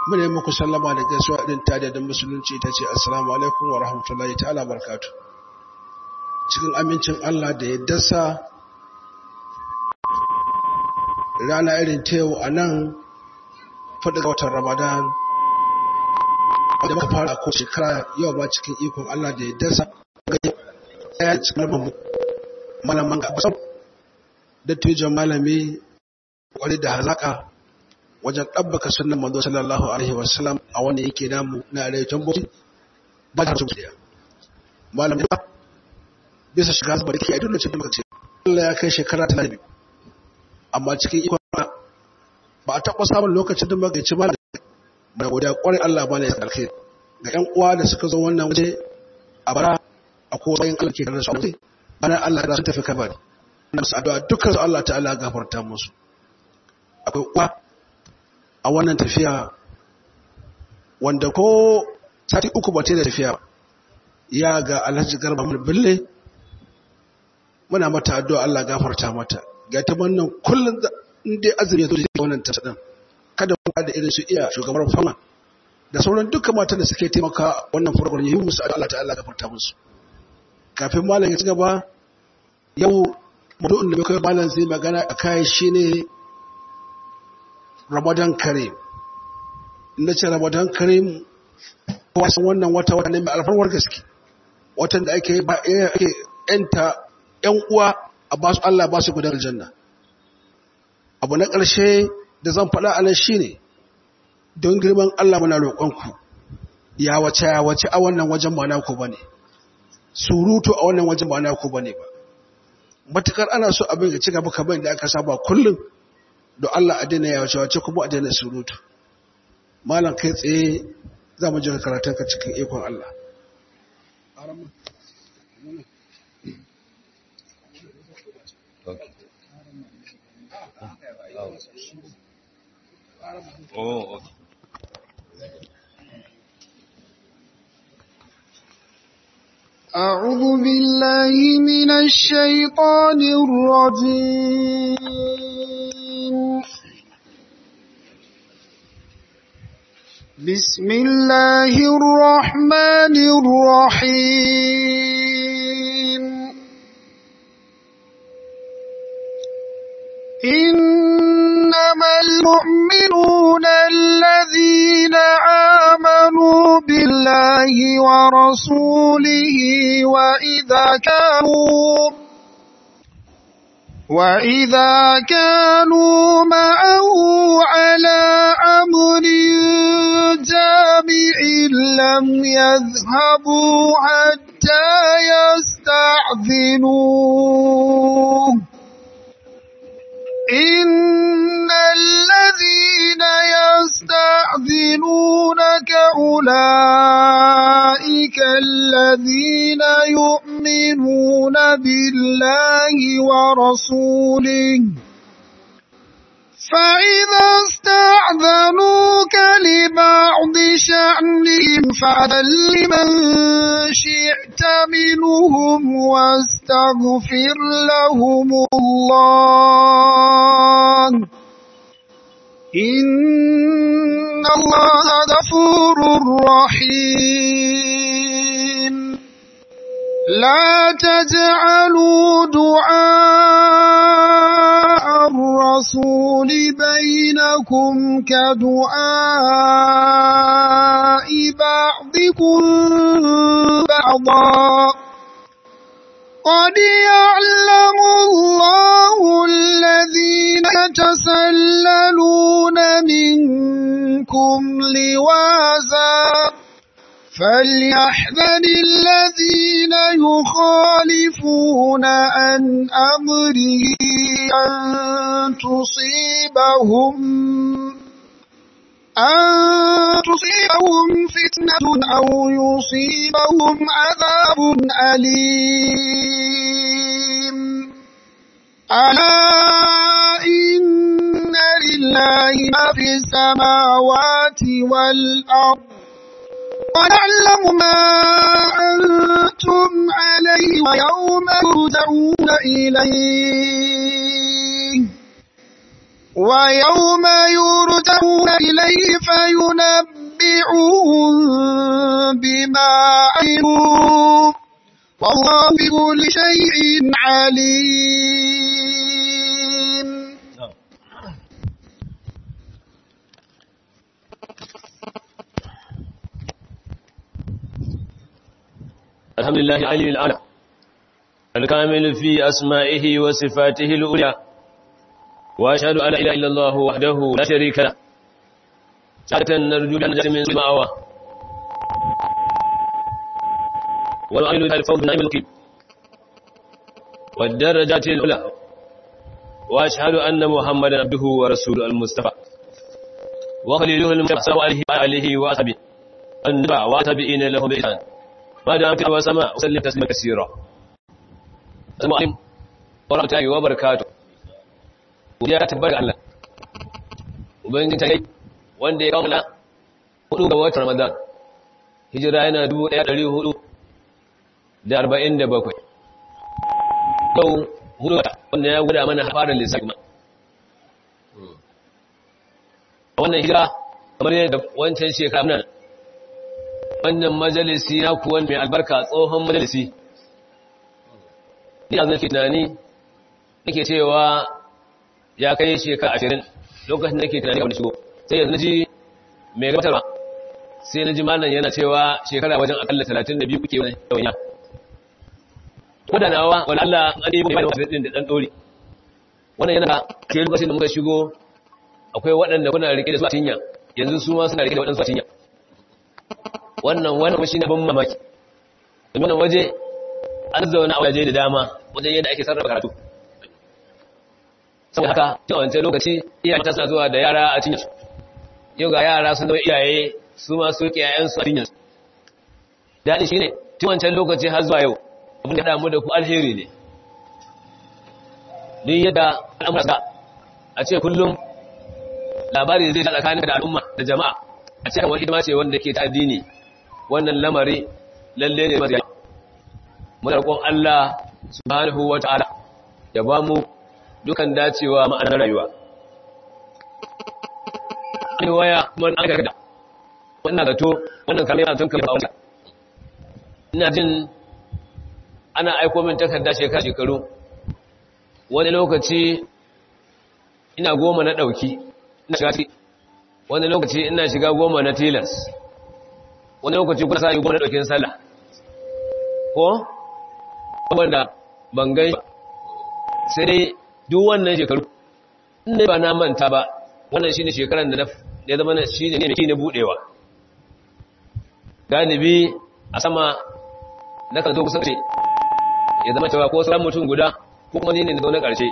mune muku sallama da gaisuwa irin ta da musulunci ta ce assalamu alaikum wa rahmatullahi ta'ala barakatuh. Cikin amincin Allah da ya dasa rana irin ta yau a nan faɗi ga watan Ramadan da muka fara ko shekara yau ba cikin ikon Allah da ya dasa ga cikin malaman ga dattijan malami kwari da hazaka wajen ɗabbaka sunan manzo sallallahu alaihi wasallam a wanda yake namu na arewacin bauchi ba da tuku daya malam ba bisa shiga zuba da ke a dole cikin lokaci Allah ya kai shekara 32 amma cikin ikon ba a taɓa samun lokacin da magaci ba da godiya kwarai Allah ba ne ya alkhairi ga ƴan uwa da suka zo wannan waje a bara a kowa bayan Allah ke da su a bana Allah ya tafi kabari na musu addu'a dukkan su Allah ta'ala gafarta musu. Akwai uwa a wannan tafiya wanda ko sati uku ba ta da tafiya ya ga Alhaji Garba mun bille muna mata addu'a Allah gafarta mata ga ta wannan kullun inda azumi ya zo da wannan tasadin kada ku da irin su iya shugabar fama da sauran dukkan matan da suke taimaka wannan program yi musu Allah ta'ala gafarta musu. Kafin malam ya ci gaba yau maudu'in da muka malam zai magana a kai shine Ramadan Karim. Inda ce Ramadan Karim kowa san wannan wata ne mai alfarwar gaske. Watan da ake yanta ƴan uwa a basu Allah ba su gudan aljanna. Abu na ƙarshe da zan faɗa a nan shine don girman Allah muna roƙonku ya wace a wannan wajen ba naku bane. Surutu a wannan wajen ba naku bane ba. Matukar ana so abin ya ci gaba kamar da aka saba kullum don Allah a daina ya wace kuma a daina surutu. Malam kai tsaye za mu jira karatunka cikin ikon Allah. أعوذ بالله من الشيطان الرجيم بسم الله الرحمن الرحيم إنما المؤمنون الذين آمنوا بالله ورسوله وإذا كانوا معه على أمر جامع لم يذهبوا حتى يستأذنوه إن الذين يستأذنونك أولئك الذين يؤمنون بالله ورسوله فإذا استأذنوك لبعض شأنهم فأذن لمن شئت منهم واستغفر لهم الله إن الله غفور رحيم لا تجعلوا دعاء الرسول بينكم كدعاء بعضكم بعضا قد يعلم الله الذين يتسللون منكم لواذا فليحذر الذين يخالفون عن أمره أن تصيبهم فتنة أو يصيبهم عذاب أليم ألا إن لله ما في السماوات والأرض ونعلم ما أنتم عليه ويوم ترجعون إليه ويوم يرجعون إليه فينبئهم بما عملوا والله بكل شيء عليم. الحمد لله العلي الأعلى الكامل في أسمائه وصفاته الأولى، وأشهد أن لا إله إلا الله وحده لا شريك له، شهادة نرجو لنا من المأوى والعين الفوز نعيم القيم والدرجات الأولى، وأشهد أن محمدا عبده ورسوله المصطفى وخليله المصطفى صلى الله عليه وآله النبع واتبعين له بإحسان ما دام في السماء وسلم تسليما كثيرا. السلام عليكم ورحمة الله وبركاته. ya tabbata Allah ubangiji tai wanda ya kawo 4 ga watan Ramadan hijira yana 1447 yau hudu wanda ya guda mana fara lissafi wannan hijira kamar yadda wancan shekara nan wannan majalisi na kuwan mai albarka tsohon majalisi ni azan tunani nake cewa ya kai shekara 20 lokacin da nake tunani wani shigo sai yanzu naji mai gabatarwa sai naji mallan yana cewa shekara wajen akalla 32 kuke wani dawanya kodanawa wala Allah an yi mai wasu din da dan dori wannan yana ke lokacin da muka shigo akwai waɗanda kuna rike da su a cinya yanzu su ma suna rike da waɗansu a cinya wannan shi ne ban mamaki wannan waje an zauna a waje da dama wajen yadda ake sarrafa karatu saboda haka tun wancan lokaci iyayen ta suna zuwa da yara a cinyarsu yau ga yara sun zama iyaye su ma su ke yayansu a cinyarsu daɗi shi ne tun wancan lokaci har zuwa yau abin da damu da ku alheri ne duk yadda al'amurka a ce kullum labari zai ta tsakanin da al'umma da jama'a a cikin wani hidima ce wanda ke ta addini wannan lamari lalle ne maziya muna roƙon Allah subhanahu wata'ala ya ba mu dukan dacewa ma'anar rayuwa ai waya kuma an karkata wannan zato wannan kamar tun kamar wannan ina jin ana aiko min takarda shekaru wani lokaci ina 10 na dauki ina shiga wani lokaci ina shiga 10 na tilas wani lokaci kuma sai 10 na daukin sallah ko wanda ban gai sai dai duk wannan shekaru inda ba na manta ba wannan shine shekaran da ya zama shine ne na budewa galibi a sama na kan zo kusa ce ya zama cewa ko sauran mutum guda ko kuma ne da zo na karshe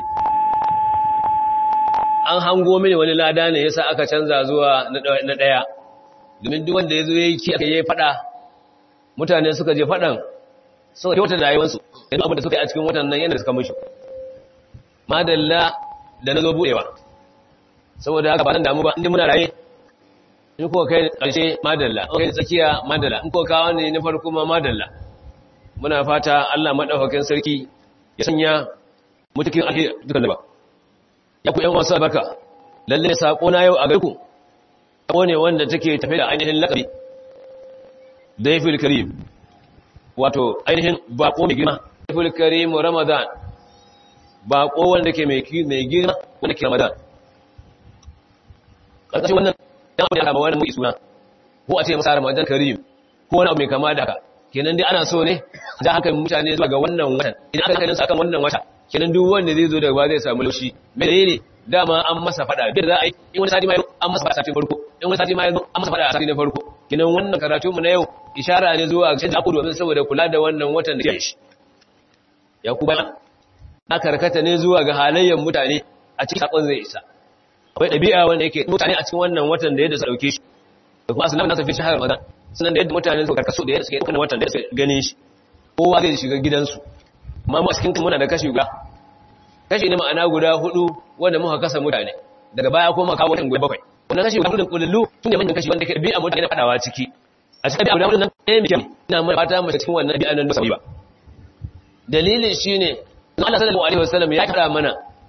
an hango mini wani lada ne yasa aka canza zuwa na daya domin duk wanda yazo yayi ki aka yi fada mutane suka je fadan suka yi wata rayuwarsu idan abin da suka yi a cikin watan nan yana suka mushi madalla da na zo buɗewa saboda haka ba nan damu ba inda muna raye in kuka kai ƙarshe madalla in kai tsakiya madalla in kuka kawo ne na farko ma madalla muna fata Allah madaukakin sarki ya sanya mutukin alheri dukan da ba ya ku ƴan wasa barka lalle sako na yau a gare ku sako ne wanda take tafe da ainihin lakabi dayful karim wato ainihin bako mai girma dayful karim Ramadan baƙo wanda ke mai girma wanda ke Ramadan ƙarƙashin wannan dan abin da ba wani mai suna ko a ce masa Ramadan Karim ko wani abu mai kama da haka kenan dai ana so ne da haka mutane zuwa ga wannan watan idan aka kai su akan wannan wata kenan duk wanda zai zo daga ba zai samu laushi me ne dama an masa fada bid za a yi in wani sati ma an masa fada sati farko in wani sati ma an masa fada a sati na farko kenan wannan karatu mu na yau ishara ne zuwa ga canza ku domin saboda kula da wannan watan da ke shi ya ku bayan na karkata ne zuwa ga halayyar mutane a cikin sakon zai isa akwai ɗabi'a wanda yake mutane a cikin wannan watan da yadda su ɗauke shi da kuma asalin nasa fi shahar Ramadan sunan da yadda mutane suka karkaso da yadda suke ɗaukar watan da suka gane shi kowa zai shiga gidansu amma mu a cikin muna da kashi ne ma'ana guda 4 wanda muka kasa mutane daga baya kuma kawo watan guda 7 wannan kashi guda 4 kullu tun da manyan kashi wanda ke ɗabi'a mutane na fadawa ciki a cikin ɗabi'a guda 4 nan ɗaya mai kyau ina mai fata mace cikin wannan ɗabi'a nan ba dalilin shine Allah sallallahu alaihi wasallam ya kira mana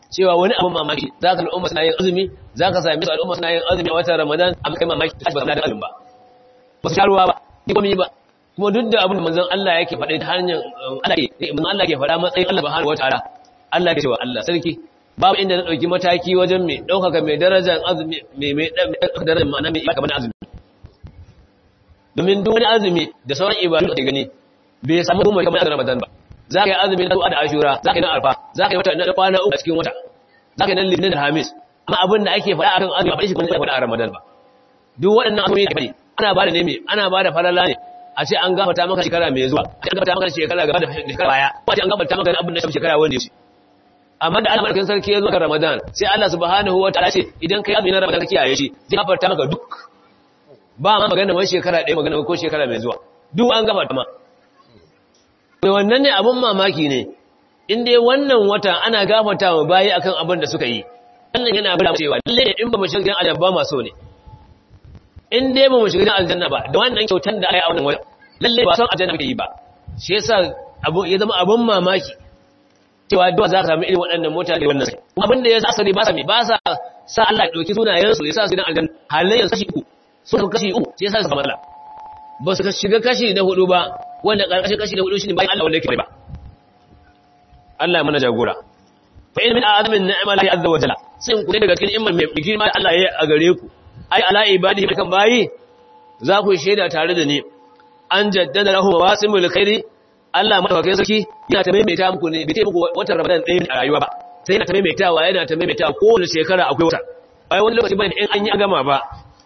cewa wani abin mamaki zaka al'umma suna yin azumi zaka sami su al'umma suna yin azumi a watan Ramadan amma kai mamaki ba su da azumi ba ba su sharuwa ba ni komai ba kuma duk da abin da manzon Allah yake faɗa ta hanyar Allah ke faɗa matsayin Allah subhanahu wataala Allah ke cewa Allah sarki babu inda na dauki mataki wajen mai daukaka mai darajar azumi mai darajar ma'ana mai kamar azumi domin duk wani azumi da sauran ibadu da ke gani bai samu kuma kamar azumin Ramadan ba za ka yi azumi na da Ashura za ka yi na Arfa za ka yi wata na kwana uku a cikin wata za ka yi na Litinin da Hamis amma abin da ake faɗa akan azumi ba shi kuma faɗa a Ramadan ba duk waɗannan azumi da bane ana ba da ne ana ba da falala ne a ce an gafarta maka shekara mai zuwa a ce an gafarta maka shekara gaba da shekara baya ko a ce an gafarta maka abin da shekara wanda ya amma da Allah madaukakin sarki ya zo kan Ramadan sai Allah subhanahu wataala ce idan kai azumi na Ramadan ka kiyaye shi zai gafarta maka duk ba ma magana wani shekara ɗaya magana ko shekara mai zuwa duk an gafarta ma to wannan ne abun mamaki ne in dai wannan wata ana gafarta wa bayi akan abin da suka yi wannan yana bada cewa lalle in ba mu shiga aljanna ba ma so ne in dai ba mu shiga aljanna ba da wannan kyautar da ai a wannan wata lalle ba son aljanna kake yi ba shi yasa abu ya zama abun mamaki cewa duwa za ka samu irin waɗannan mutane da wannan sai abin da ya sa asali ba sa Allah ya dauki sunayen su ya sa su dan aljanna halayen kashi uku sun kashi uku sai ya sa su kamar Allah ba su shiga kashi na hudu ba wanda karkashin kashi na hudu shine bayan Allah wanda yake ba Allah mana jagora fa in min a'zamin ni'mati azza wa jalla sai ku daga cikin imman mai girma da Allah ya yi a gare ku ai ala ibadihi kan bayi za ku shaida tare da ni an jaddada lahum wasimul khairi Allah madaukakin sarki yana ta maimaita muku ne bai ce muku watan Ramadan ɗaya a rayuwa ba sai yana ta maimaitawa kowace shekara akwai wata bai wani lokaci bane in an yi agama ba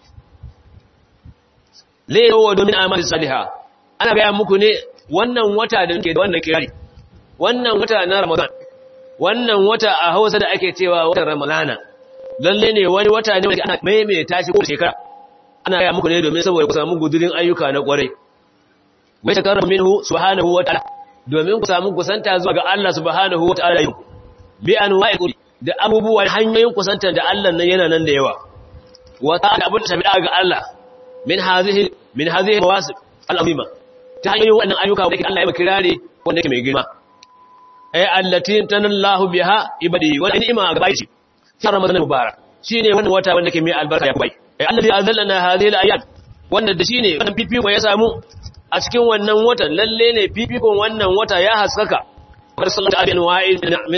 lewa domin amali salihah ana ga muku ne wannan wata da nake da wannan kirari wannan wata na Ramadan wannan wata a Hausa da ake cewa watan Ramadana lalle ne wani wata ne wanda ana maimaita shi kowace shekara ana ga muku ne domin saboda ku samu gudurin ayyuka na kwarai wai takarrabu minhu subhanahu wa ta'ala domin ku samu kusanta zuwa ga Allah subhanahu wa ta'ala bi anwa'i da abubuwan hanyoyin kusanta da Allah nan yana nan da yawa wa ta'ala abun tabi'a ga Allah min hadhihi mawasif al-azima ta hanyoyin wannan ayyuka da Allah ya maka kirare wanda yake mai girma ay allati tanallahu biha ibadi wa ni'ma ga bai shi Ramadan mubarak shine wannan wata wanda yake mai albarka ya bai ay allazi azallana hadhihi al-ayyam wanda da shine wannan fifiko ya samu a cikin wannan watan lalle ne fifikon wannan wata ya haskaka barsalatu abin wa'id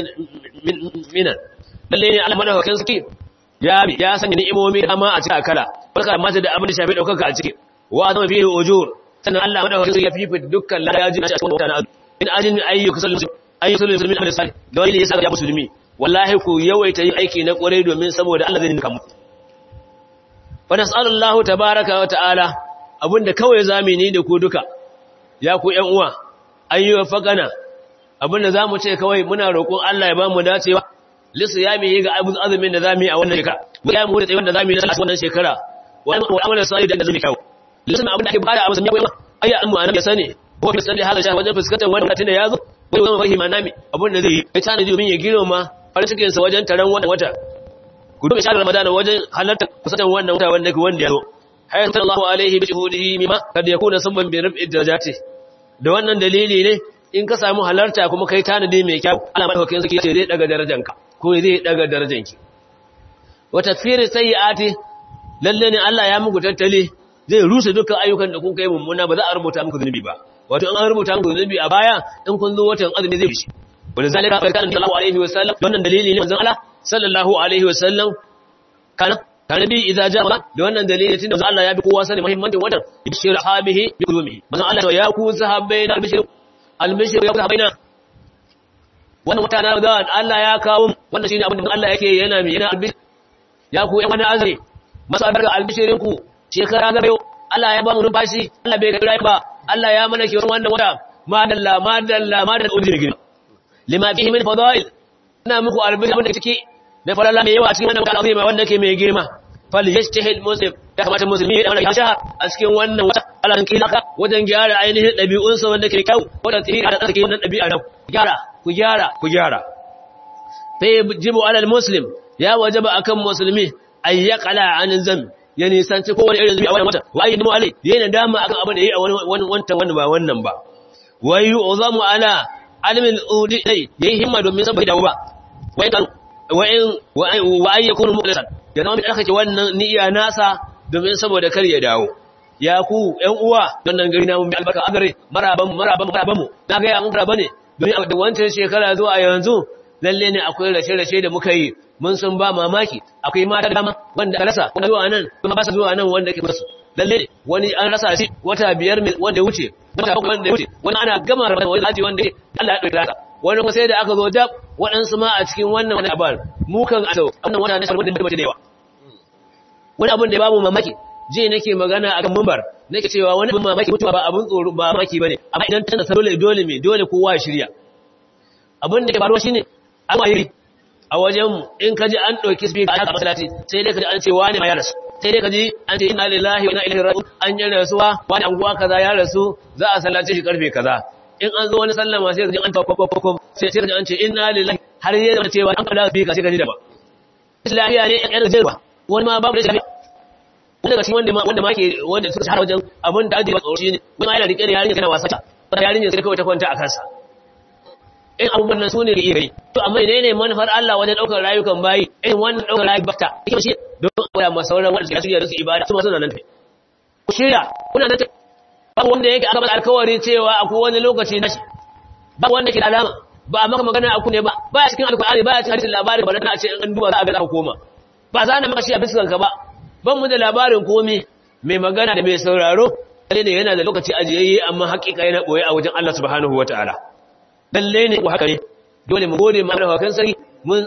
minan lalle ne Allah madaukakin sarki ya sanya ni'imomi dama a cikin kala barka mata da abin da shafi daukaka a ciki wa zama fihi ujur sannan Allah madaukakin sarki ya fifita dukkan ladaji a cikin watan azumi in ajin ayyuka musulmi amal salih da wani yasa ya musulmi wallahi ku yawaita yin aiki na kwarai domin saboda Allah zai nika muku wa nas'alullahu tabaaraka wa ta'ala abinda kawai zamini da ku duka ya ku ƴan uwa ayyuwa faqana abinda zamu ce kawai muna roƙon Allah ya bamu dacewa lisu ya mi ga azumin da zamu yi a wannan shekara ya mu da tsayin da zamu yi na wannan shekara wa amalan salih da zamu kawo lisu abinda ake bada a musulmi koyi ayya an mu annabi ya sani ko fi sani haka sha wajen fuskantar wannan wata da yazo wai wannan fahima nami abinda zai yi kai tana domin ya girma farin cikin sa wajen taron wannan wata ku duba shahar Ramadan wajen halarta kusantar wannan wata wanda yazo hayyanta Allahu alaihi bi shuhudihi mimma kad yakuna sabban bi raf'i darajati da wannan dalili ne in ka samu halarta kuma kai tanadi mai kyau Allah madaukakin sarki ce zai daga darajanka ko zai daga darajanki wa takfiri sayyiati lalle ne Allah ya muku tattali zai rusa dukkan ayyukan da kun kai mummuna ba za a rubuta muku zunubi ba wato an rubuta muku zunubi a baya in kun zo watan azumi zai bishi wanda zalika barkan Allah alaihi wasallam wannan dalili ne manzon Allah sallallahu alaihi wasallam kana nabi idza jaa da wannan dalili tunda Allah ya bi kowa sani muhimmancin watan bishir habihi bi qulubi manzon Allah ya ku sahabbai na albishir ya sahabbaina wannan wata na Ramadan Allah ya kawo wannan shine abin da Allah yake yana albishir ya ku yan wani azri masu albarka albishirin ku shekara ga bayo Allah ya ba mu numfashi Allah bai ga ba Allah ya mana kiwon wannan wata madalla ujri gina lima fihi min fadail ina muku albishir abin da take da falala mai yawa a cikin wannan wata azima wanda ke mai girma fal yajtahid muslim ya kamata musulmi ya dana shaha a cikin wannan wata Allah kan kila wajen gyara ainihin dabi'unsa wanda ke kyau wanda tsiri da tsake wannan dabi'a nan ku gyara fa yajibu alal muslim ya wajaba akan musulmi ay yaqala an zam ya nisanci kowane irin zubi a wannan wata wa ayyidu alai yana dama akan abin da yayi a wannan ba wannan ba wa yu'zamu ala almin udi yayi himma domin saboda ba wai kan wa ay yakunu mukhlisan ya zama mai tsarkake wannan niyya nasa domin saboda kar ya dawo. Ya ku ƴan uwa wannan gari na mu mai albarka agare maraban mu na ga ya mun maraba ne domin da wancan shekara zuwa yanzu lalle ne akwai rashe-rashe da muka yi mun sun ba mamaki akwai mata da dama wanda aka rasa wanda zuwa nan kuma ba su zuwa nan wanda ke musu lalle ne wani an rasa shi wata 5 wanda ya wuce wata 7 wanda ya wuce wani ana gama rabon wani aji wanda Allah ya dauki rasa wani kuma sai da aka zo dab waɗansu ma a cikin wannan wani abar mu kan a wannan wata ne sarwar da bace da yawa wani abin da ya babu mamaki je nake magana a kan mimbar nake cewa wani abin mamaki mutuwa ba abin tsoro ba mamaki bane amma idan tana dole kowa ya shirya abin da ke faruwa shine an wayi a wajen in kaji an dauki speaker a masallaci sai dai kaji an ce wani ma ya rasu sai dai kaji an ce inna lillahi wa inna ilaihi raji'un an yi rasuwa wani anguwa kaza ya rasu za a sallace shi karfe kaza in an zo wani sallama sai kaji an takwakwakwakwa sai kaji an ce inna lillahi har yi da cewa an kada speaker sai kaji da ba islahiya ne yan jarwa wani ma babu da shafi wanda ga cikin wanda suka shahara wajen abin da ajiye tsoro shine wani ma yana rike da yarinya yana wasa ta yarinya sai kawai ta kwanta a kansa in abubuwan nan su ne iya gani to amma ne manufar Allah wajen daukar rayukan bayi in wannan daukar rayukan bakta yake shi don koya masa sauran wanda suke shirya su ibada su ma suna nan tafi ku shirya kuna nan ba wanda yake aka bada alkawari cewa akwai wani lokaci na shi ba wanda ke da alama ba a maka magana aku ne ba baya cikin alkur'ani baya cikin hadisin labarin ba na ce an duba za a ga za koma ba za na maka shi a fiskan ka ba ban mu da labarin komai mai magana da mai sauraro ne yana da lokaci ajiyayye amma hakika yana boye a wajen Allah subhanahu wataala lalle ne ko haka ne dole mu gode ma da hakan sarki mun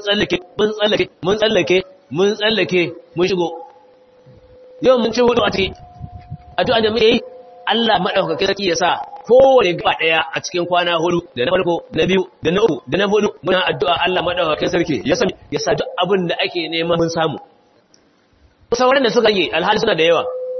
tsallake mun shigo yau mun ci hudu a ciki addu'a da muke yi Allah madaukakin sarki ya sa kowane gaba daya a cikin kwana hudu da na farko da na biyu da na uku da na hudu muna addu'a Allah madaukakin sarki ya sa duk abin da ake nema mun samu sauran da suka yi alhali suna da yawa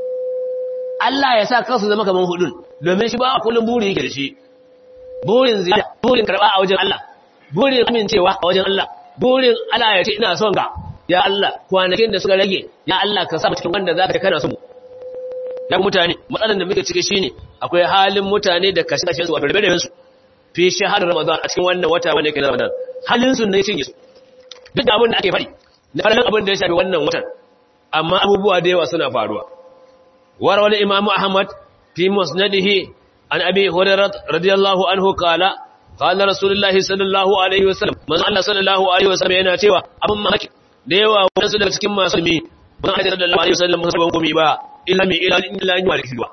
Allah ya sa kansu zama kaman hudun domin shi ba a kullum buri yake da shi burin ziyara burin karba a wajen Allah burin amincewa a wajen Allah burin Allah ya ce ina son ka ya Allah kwanakin da suka rage ya Allah ka sa mu cikin wanda zaka kana so mu ya mutane matsalan da muke cike shine akwai halin mutane da kashe-kashe su a barbarin su fi shahar Ramadan a cikin wannan wata wanda yake Ramadan halin su ne cinye su duk abin da ake faɗi na farkon abin da ya shafi wannan watan amma abubuwa da yawa suna faruwa warawal Imam Ahmad fi musnadihi an Abi Hurairah radiyallahu anhu qala Rasulullahi sallallahu alaihi wasallam manzo Allah sallallahu alaihi wasallam yana cewa abin mamaki da yawa wasu daga cikin masu mi ban Allah sallallahu alaihi wasallam musaban gumi ba illa in wa likwa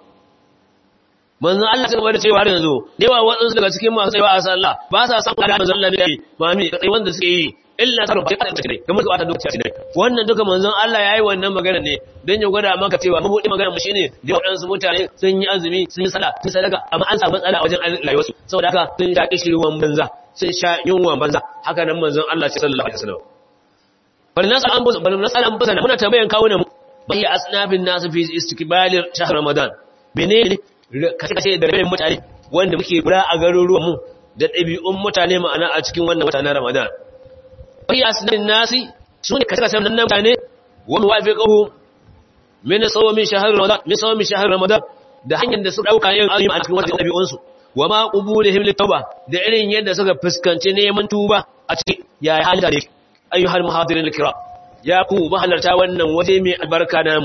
manzo Allah sai da cewa har yanzu da yawa wasu daga cikin masu tsayawa a sallah ba sa san da manzo Allah ne mami kai wanda suke yi illa sarfa ta take kamar ka ta lokaci ne wannan duka manzon Allah yayi wannan magana ne dan ya gwada maka cewa mabudi magana mu shine da wadansu mutane sun yi azumi sun yi sallah sun sadaka amma an samu matsala a wajen rayuwarsu saboda haka sun sha kishirwan banza sun sha yunwan banza haka nan manzon Allah sallallahu alaihi wasallam bal nasal an busana muna tambayan kawunan mu bai asnafin nasu fi istiqbal shahr ramadan menene kace da rabin mutane wanda muke bura a garuruwan mu da dabi'un mutane ma'ana a cikin wannan wata na ramadan bai asnafin nasi sune kace nan mutane wa muwafiqahu min sawmi shahr ramadan da hanyar da su dauka yin azumi a cikin wannan dabi'un su wa ma qubulihim litawba da irin yadda suka fuskanci neman tuba a cikin yayi halin da yake ayyuhal muhadirin alkiram ya ku mahalarta wannan waje mai albarka namu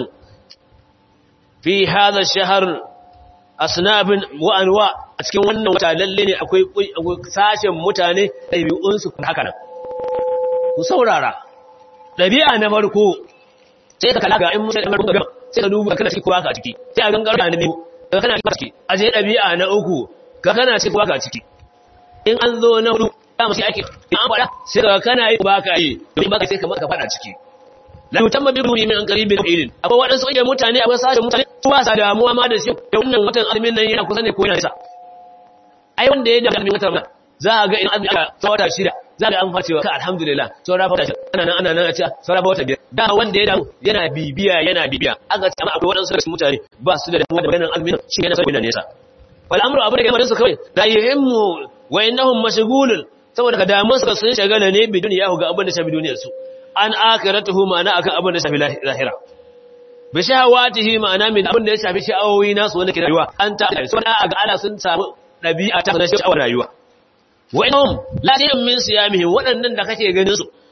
fi hadha ash-shahr asnabun wa anwa a cikin wannan wata lalle ne akwai sashen mutane dabi'un su haka nan ku saurara dabi'a na farko sai ka kalaga in mutum da farko ga sai ka duba kana ciki ko baka ciki sai a gangara na biyu ka kana ciki aje dabi'a na uku ka kana ciki ko baka ciki in an zo na hudu dama sai ake an faɗa sai ka kana yi baka yi domin baka sai kamar ka faɗa ciki la mutamma bi ruri min qaribin ilin akwai wadansu kake mutane akwai sashen mutane su ba sa damuwa ma da shi da wannan watan azumin nan yana kusa ne ko yana nisa ai wanda ya da azumin watan nan za a ga in azumi aka tsawata shida za ga an facewa ka alhamdulillah saura fata shi ana nan a ce saura wata biyar da wanda ya damu yana bibiya aka ce amma akwai wadansu mutane ba su da damuwa da wannan azumin shi yana sai nesa wal amru abu da kamar su kawai da yihimmu wa innahum mashghulun saboda damun su sun shagala ne bi duniya ga abin da shafi duniyar su an akhiratuhu ma'ana akan abin da shafi lahira bi shahawatihi ma'ana min abin da ya shafi sha'awoyi nasu wanda ke rayuwa an ta so da ga ala sun samu dabi'a ta sha'awar rayuwa wa innahum la shay'un min siyamihim wadannan da kake ganin su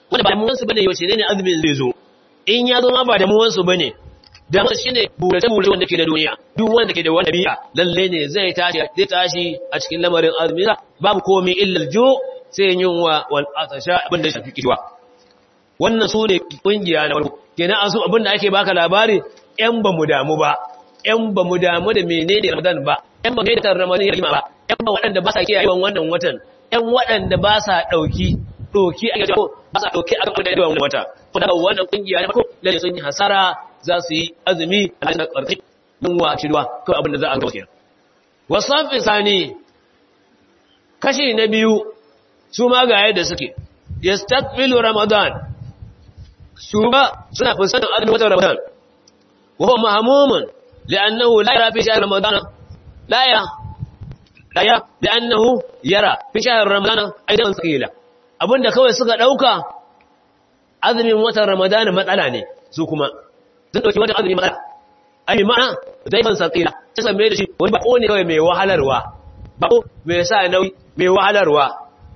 wanda ba damuwansu bane yaushe ne azumin zai zo in ya zo ma ba damuwansu bane dan shine burace wanda ke da duniya duk wanda ke da wani biya lalle ne zai tashi a cikin lamarin azumi babu komai illa aljo sai yunwa wal atasha abinda shafi kiwa wannan su ne kungiya na farko kenan an so abinda ake baka labari ƴan ba mu damu ba ƴan ba mu damu da menene Ramadan ba ƴan ba ne da Ramadan ya ba ƴan ba waɗanda ba sa kiyaye wannan watan ƴan waɗanda ba sa doki a gaban ba sa doki a gaban da wannan wata ko da wannan kungiya na farko lalle sun yi hasara za su yi azumi a cikin ƙarfi yunwa shirwa ko abinda za a ga kenan wasafi sani kashi na biyu su ma ga yadda suke yastaqbilu Ramadan su ba suna fuskantar azumin watan Ramadan wa huwa mahmumun li'annahu la yara fi shahr Ramadan la ya li'annahu yara fi shahr Ramadan aidan sakila abinda kawai suka dauka azumin watan Ramadan matsala ne su kuma sun dauki watan azumin matsala ai ma'ana daifan sakila sai san me da shi wani bako ne kawai mai wahalarwa bako mai sa nauyi mai wahalarwa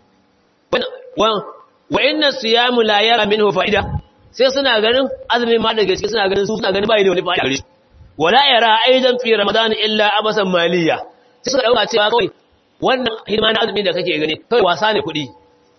wa inna siyamu la yara minhu fa'ida sai suna ganin azumin ma da gaske suna ganin bai da wani fa'ida gare shi wala yara aidan fi ramadan illa abasan maliya sai suka dauka cewa kawai wannan hidima na azumi da kake gani kai wasa ne kuɗi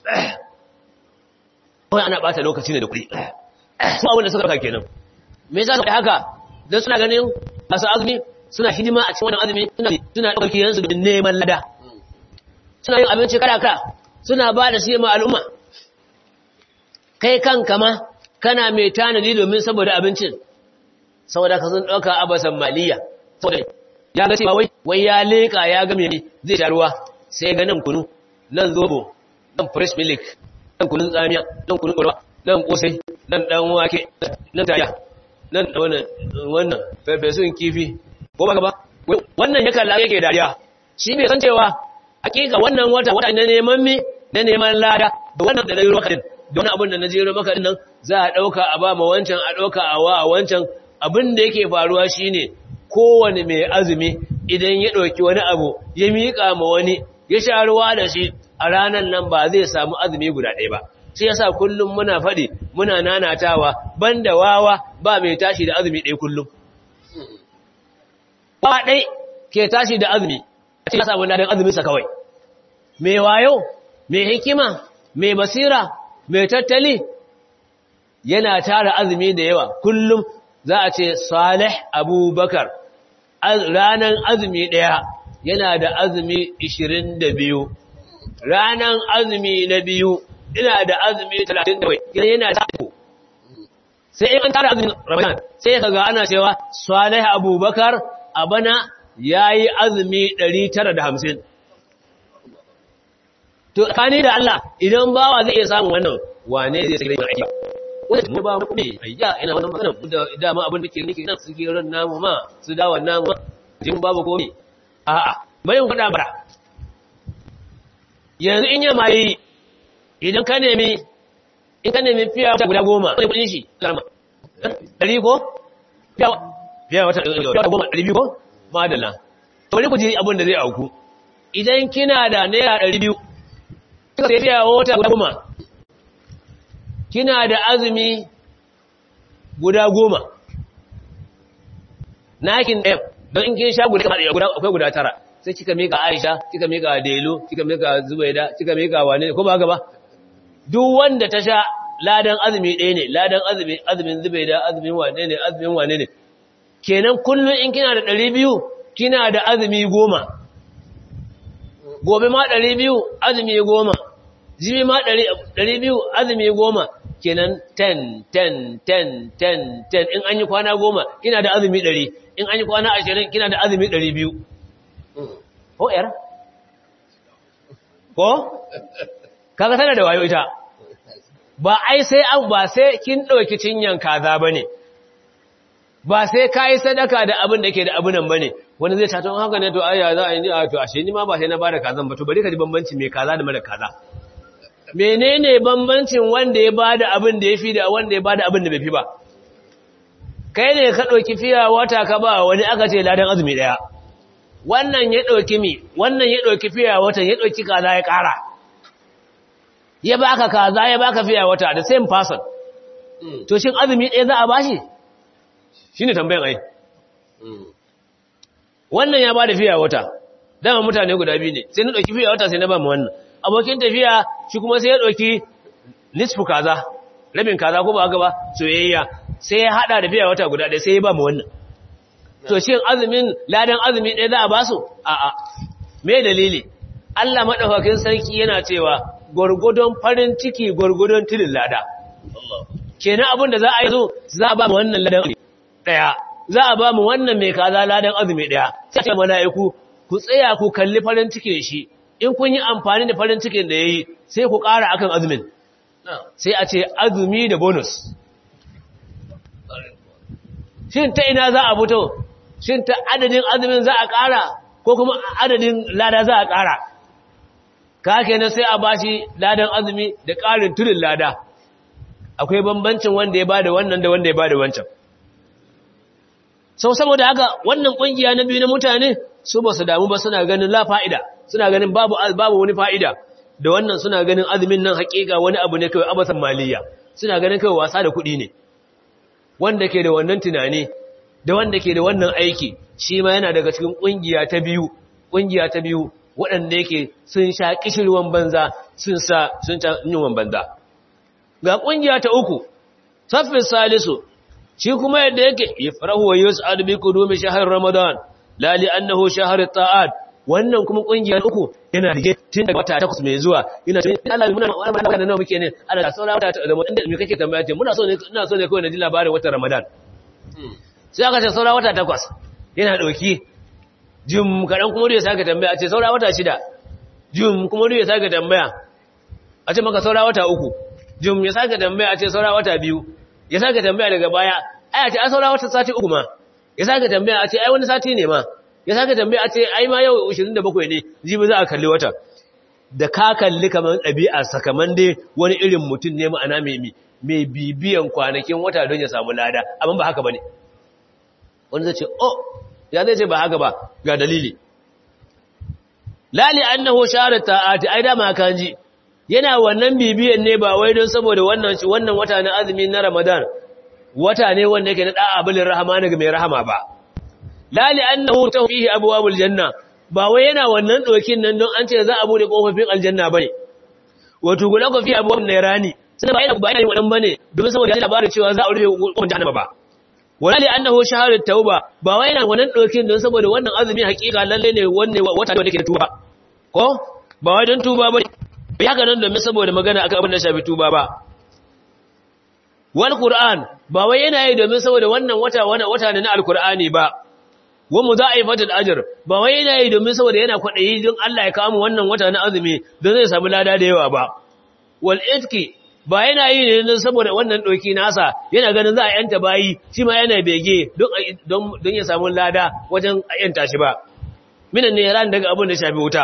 kawai ana bata lokaci ne da kuɗi su abin da suka dauka kenan me yasa suka haka dan suna ganin masu azumi suna hidima a cikin wannan azumi suna dauki yansu da neman lada suna yin abinci kala suna ba da shi ma al'umma kai kanka ma kana mai tanadi domin saboda abincin saboda ka sun ɗauka abasan maliya saboda ya ga cewa wai ya leƙa ya ga mene zai sha ruwa sai ga nan kunu nan zobo nan fresh milk nan kunun tsamiya nan kunun ƙwarwa nan ƙosai nan ɗan wake nan taya nan wannan farfesun kifi ko ba ka ba wannan ya kalla yake dariya shi bai san cewa hakika wannan wata na neman lada da wannan da nayi maka din don abin da na jero maka din nan za a dauka a ba ma wancan a dauka a wa wancan abin da yake faruwa shine kowane mai azumi idan ya dauki wani abu ya mika ma wani ya sha ruwa da shi a ranan nan ba zai samu azumi guda ɗaya ba shi yasa kullum muna faɗi muna nanatawa banda wawa ba mai tashi da azumi ɗaya kullum ba ɗai ke tashi da azumi a cikin samun ladan azumin sa kawai mai wayo mai hikima mai basira mai tattali yana tara azumi da yawa kullum za a ce Salih Abubakar ranan azumi ɗaya yana da azumi 22 ranan azumi na biyu ina da azumi 37 yana da sai in tara azumin Ramadan sai kaga ana cewa Salih Abubakar a bana yayi azumi 950 to kani da Allah idan bawa zai iya samun wannan wane zai sai da aiki wanda mu ba mu ne ayya ina wannan magana da dama abin da ke nake nan suke ran namu ma su dawo namu jin babu komai a'a bayan fada bara yanzu in ya mai idan ka nemi fiya wata guda 10 sai kudin shi karama 100 ko fiya wata 10 ko madalla to ne ku ji abin da zai auku idan kina da naira 200 kika sai fiya wata guda 10 kina da azumi guda 10 nakin ɗaya don in kin sha guda akwai guda 9 sai kika mika Aisha kika mika Delu kika mika Zubaida kika mika wane ko ba haka ba duk wanda ta sha ladan azumi ɗaya ne ladan azumin Zubaida azumin wane ne kenan kullun in kina da 200 kina da azumi 10 gobe ma 200 azumi 10 jibi ma 200 azumi 10 kenan 10 in an yi kwana 10 kina da azumi 100 in an yi kwana 20 kina da azumi 200 ko yar ko kaga tana da wayo ita ba sai kin dauki cinyan kaza bane ba sai kai sadaka da abin da yake da abunan bane wani zai taton haka ne to ayya za a yi to ashe ni ma ba sai na bada kazan ba to bari ka ji bambanci mai kaza da mara kaza menene bambancin wanda ya bada abin da yafi da wanda ya bada abin da bai fi ba kai ne ka dauki fiya wata ka ba wani aka ce ladan azumi daya wannan ya dauki fiya watan ya dauki kaza ya kara ya baka kaza ya baka fiya wata the same person to shin azumi ɗaya za a bashi shine tambayan ai wannan ya bada fiya wata dama mutane guda biyu ne sai na dauki fiya wata sai na ba mu wannan abokin tafiya shi kuma sai ya dauki nisfu kaza rabin kaza ko ba haka ba soyayya sai ya hada da fiya wata guda ɗaya sai ya ba mu wannan to shin azumin ladan azumi ɗaya za a basu a'a me dalili Allah madaukakin sarki yana cewa gurgudun farin ciki gurgudun tilin lada kenan abin da za a yi zo za a ba mu wannan ladan ɗaya za a ba mu wannan mai kaza ladan azumi ɗaya sai ce mala'iku ku tsaya ku kalli farin cikin shi in kun yi amfani da farin cikin da yayi sai ku ƙara akan azumin sai a ce azumi da bonus shin ta ina za a fito shin ta adadin azumin za a ƙara ko kuma adadin lada za a ƙara ka kenan sai a bashi ladan azumi da ƙarin tulin lada akwai bambancin wanda ya bada wannan da wanda ya bada wancan sau saboda haka wannan kungiya na biyu na mutane su ba su damu ba suna ganin la fa'ida suna ganin babu wani fa'ida da wannan suna ganin azumin nan hakika wani abu ne kawai abasan maliya suna ganin kawai wasa da kuɗi ne wanda ke da wannan tunani da wanda ke da wannan aiki shi ma yana daga cikin kungiya ta biyu waɗanda yake sun sha kishirwan banza sun sha yunwan banza ga kungiya ta uku saffin salisu shi kuma yadda yake yafrahu wa yus'ad bi qudumi shahr ramadan la li annahu shahr ta'at wannan kuma kungiyar uku yana rige tun daga wata 8 mai zuwa ina ce Allah muna nawa muke ne Allah da saura wata Ramadan da me kake tambaya ce muna so ne ina so ne kawai na ji labarin watan Ramadan sai aka ce saura wata 8 yana dauki jum kadan kuma ya saka tambaya a ce saura wata 6 jum kuma ya saka tambaya a ce maka saura wata 3 jum ya saka tambaya a ce saura wata 2 ya saka tambaya daga baya ai a ce a saura wata sati 3 ma ya saka tambaya a ce ai wani sati ne ma ya saka tambaya a ce ai ma yau 27 ne jibi za a kalli wata da ka kalli kaman ɗabi'ar sakaman dai wani irin mutum ne ma'ana mai bibiyan kwanakin wata don ya samu lada amma ba haka bane wani zai ce oh ya zai ce ba haka ba ga dalili lali annahu sharat ta'ati ai da ma kanji yana wannan bibiyan ne ba wai don saboda wannan wata na azumi na Ramadan wata ne wanda yake na da'a bilin rahama ga mai rahama ba lali annahu tawfihi abwabul janna ba wai yana wannan dokin nan don an ce za a bude kofofin aljanna bane wato guda ko fi abwabun nairani sai ba yana wannan bane don saboda yana labarin cewa za a rufe kofofin jahannama ba wali annahu shaharut tauba ba wai yana wannan dokin don saboda wannan azumi hakika lalle ne wannan wata ne wanda yake tuba ko ba wai don tuba bane ya ga nan domin saboda magana akan abin da shafi tuba ba wal qur'an ba wai yana yi domin saboda wannan wata ne na alqur'ani ba wa mudha'ifatul ajr ba wai yana yi domin saboda yana kwadayi don Allah ya kawo wannan wata na azumi don zai samu lada da yawa ba wal itki ba yana yi ne don saboda wannan doki nasa yana ganin za a yanta bayi shi ma yana bege don ya samu lada wajen yanta shi ba minan ne ran daga abin da shafi wuta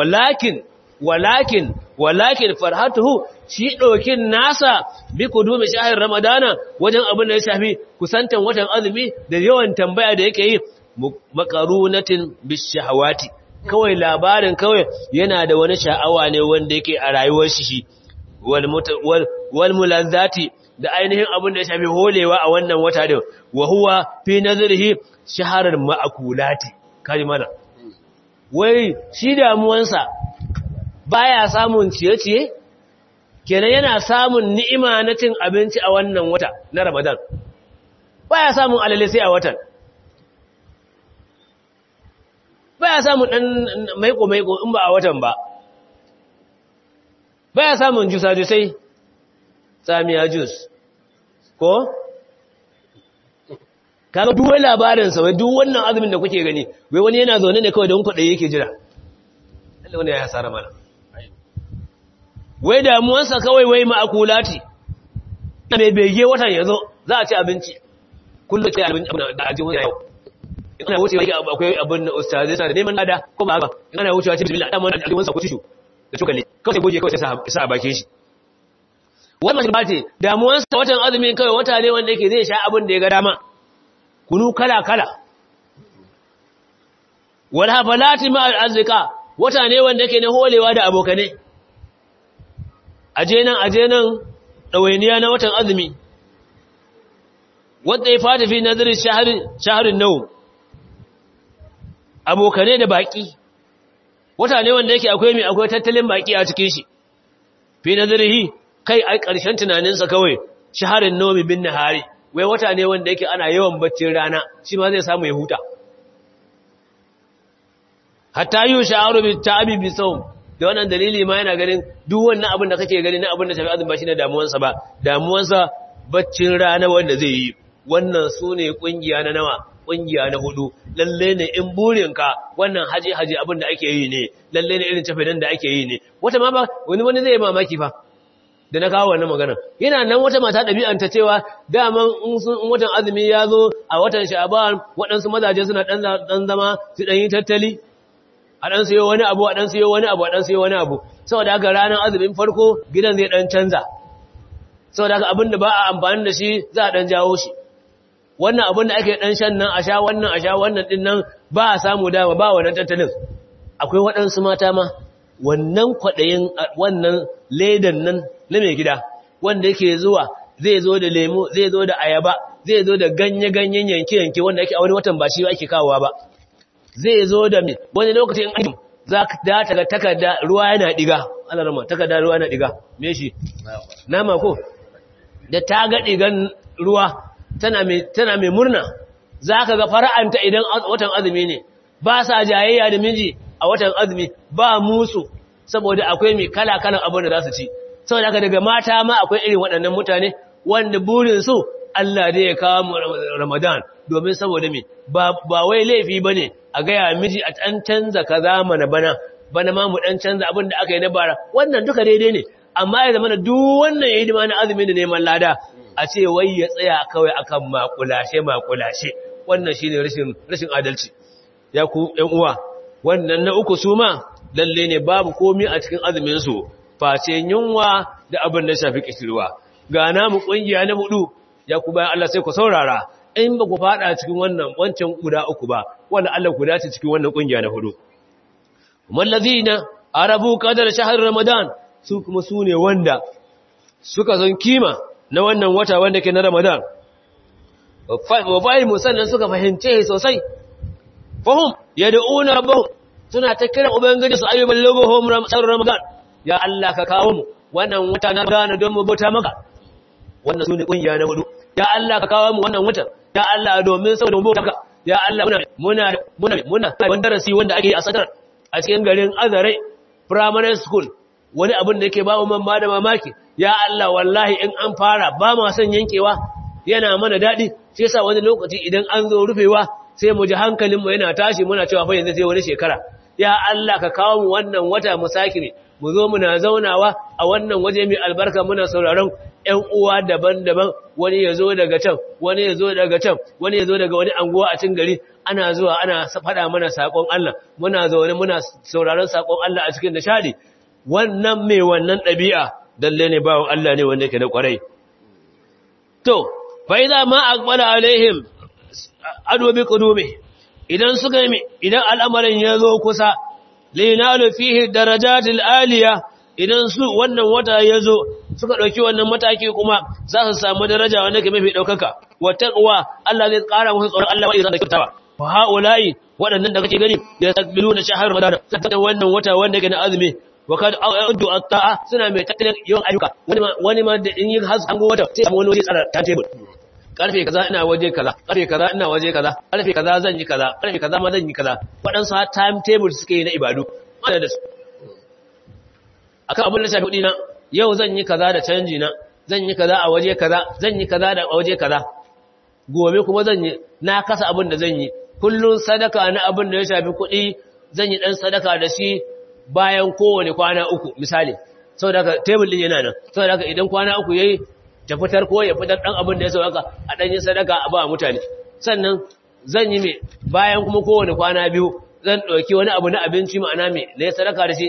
walakin farhatuhu shi dokin nasa bi kudumi shahar ramadana wajen abin da ya shafi kusantan watan azumi da yawan tambaya da yake yi makarunatin bishahawati kawai labarin kawai yana da wani sha'awa ne wanda yake a rayuwar shi wal mulazzati da ainihin abin da ya shafi holewa a wannan wata din wa huwa fi nazarihi shaharar ma'akulati kaji mana wai shi damuwansa baya samun ciye-ciye kenan yana samun ni'ima na cin abinci a wannan wata na Ramadan baya samun alale sai a watan baya samun dan maiko in ba a watan ba baya samun jusa-jusai tsamiya jus ko kaga duk wani labarin sa wai duk wannan azumin da kuke gani wai wani yana zaune ne kawai don kuɗi yake jira Allah wani ya hasara mana wai damuwarsa kawai wai ma'akulati na mai bege watan yazo za a ci abinci kullum sai abinci da ajihun yau ina wucewa yake akwai abin da ustazi sa da neman lada ko ba haka ina wucewa ce bismillah dan wannan ajihun sa ku tishu da cokali kawai goje kawai sai sa a bakin shi wannan shi bace damuwarsa watan azumin kawai wata ne wanda yake zai sha abin da ya ga dama kunu kala wal hafalati ma al azqa wata ne wanda yake na holewa da abokane aje nan ɗawainiya na watan azumi wanda ya fata fi nazarin shaharin nau abokane da baƙi wata ne wanda yake akwai tattalin baƙi a cikin shi fi nazarihi kai a ƙarshen tunaninsa kawai shaharin nomi bin nahari wai wata ne wanda yake ana yawan baccin rana shi ma zai samu ya huta hatta yi sha'aru bi ta'abi bi sawm da wannan dalili ma yana ganin duk wannan abin da kake gani na abin da shafi azumi ba shine damuwansa baccin rana wanda zai yi wannan sune kungiya na nawa kungiya na 4 lalle ne in burinka wannan haji abin da ake yi ne lalle ne irin tafidan da ake yi ne wata ma ba wani zai mamaki fa da na kawo wannan magana yana nan wata mata ɗabi'anta cewa daman in watan azumi ya zo a watan sha'ban waɗansu mazaje suna ɗan zama su ɗan yi tattali a ɗan siyo wani abu a ɗan siyo wani abu a ɗan siyo wani abu saboda haka ranar azumin farko gidan zai ɗan canza saboda haka abin da ba a amfani da shi za a ɗan jawo shi wannan abin da ake ɗan shan nan a sha wannan ɗin nan ba a samu dama ba wannan tattalin akwai waɗansu mata ma wannan kwaɗayin wannan ledan nan na mai gida wanda yake zuwa zai zo da lemu zai zo da ayaba zai zo da ganyen yanke wanda yake a wani watan ba shi ake kawowa ba zai zo da mai wani lokacin aikin za ta ga takarda ruwa yana diga Allah rama takarda ruwa yana diga me shi nama ko da ta ga digan ruwa tana mai murna za ka ga fara'anta idan watan azumi ne ba sa jayayya da miji a watan azumi ba musu saboda akwai mai kala-kalan abin da za su ci saboda haka daga mata ma akwai irin waɗannan mutane wanda burinsu Allah dai ya kawo Ramadan domin saboda me ba wai laifi bane a gaya miji a ɗan canza kaza mana bana ma mu ɗan canza abin da aka yi na bara wannan duka daidai ne amma ya zama duk wannan yayi ma na azumi da neman lada a ce wai ya tsaya kawai akan makulashe wannan shine rashin adalci ya ku ɗan uwa wannan na uku su ma lalle ne babu komai a cikin azumin su face yunwa da abin da shafi kishirwa ga namu kungiya na 4 ya ku bayan Allah sai ku saurara in ba ku fada cikin wancan guda 3 ba wanda Allah ku dace cikin wannan kungiya na 4 mallazina arabu qadar shahr ramadan su kuma su ne wanda suka zan kima na wannan wata wanda ke na ramadan wa fahimu sannan suka fahimce sosai fahum yad'una rabbahum suna ta kira ubangiji su ayyuban lubuhum ramadan ya Allah ka kawo mu wannan wata na gane don mu bauta maka wannan sune kungiya na 4 ya Allah ka kawo mu wannan watan ya Allah domin saboda mu bauta maka ya Allah muna wani darasi wanda ake a sadar a cikin garin Azare primary school wani abin da yake ba mu mamma da mamaki ya Allah wallahi in an fara ba mu son yankewa yana mana dadi sai yasa wani lokaci idan an zo rufewa sai mu ji hankalin mu yana tashi muna cewa fa yanzu sai wani shekara ya Allah ka kawo mu wannan wata mu saki mu zo muna zaunawa a wannan waje mai albarka muna sauraron ƴan uwa daban-daban wani ya zo daga can wani ya zo daga can wani ya zo daga wani anguwa a cikin gari ana zuwa ana faɗa mana sakon Allah muna zaune muna sauraron sakon Allah a cikin nishadi wannan mai wannan ɗabi'a dalle ne bawon Allah ne wanda yake da ƙwarai to fa idza ma aqbala alaihim adu bi qudumi idan suka yi idan al'amarin ya zo kusa linalu fihi darajatil aliya idan su wannan wata ya zo suka dauki wannan mataki kuma za su samu daraja wanda ke mafi daukaka wa taqwa Allah zai ƙara musu tsoron Allah wai zan da kitawa fa haula'i waɗannan da kake gani ya takbiluna shahr ramadan sai wannan wata wanda ke na azumi wa kad a'uddu at-ta'a suna mai tattalin yawan ayyuka wani ma da in yi hango wata sai samu wani waje tsara ta table karfe kaza ina waje kaza karfe kaza ina waje kaza karfe kaza zan yi kaza karfe kaza ma zan yi kaza waɗansu ha time table suke yi na ibadu wanda da su akan abin da shafi kudi na yau zan yi kaza da canji na zan yi kaza a waje kaza zan yi kaza da waje kaza gobe kuma zan yi na kasa abin da zan yi kullun sadaka na abin da ya shafi kudi zan yi dan sadaka da shi bayan kowane kwana 3 misali saboda haka table din yana nan saboda haka idan kwana 3 yayi ta fitar ko ya fitar dan abin da ya sauka a dan yin sadaka a ba mutane sannan zan yi me bayan kuma kowane kwana 2 zan dauki wani abu na abinci ma'ana me da ya sadaka da shi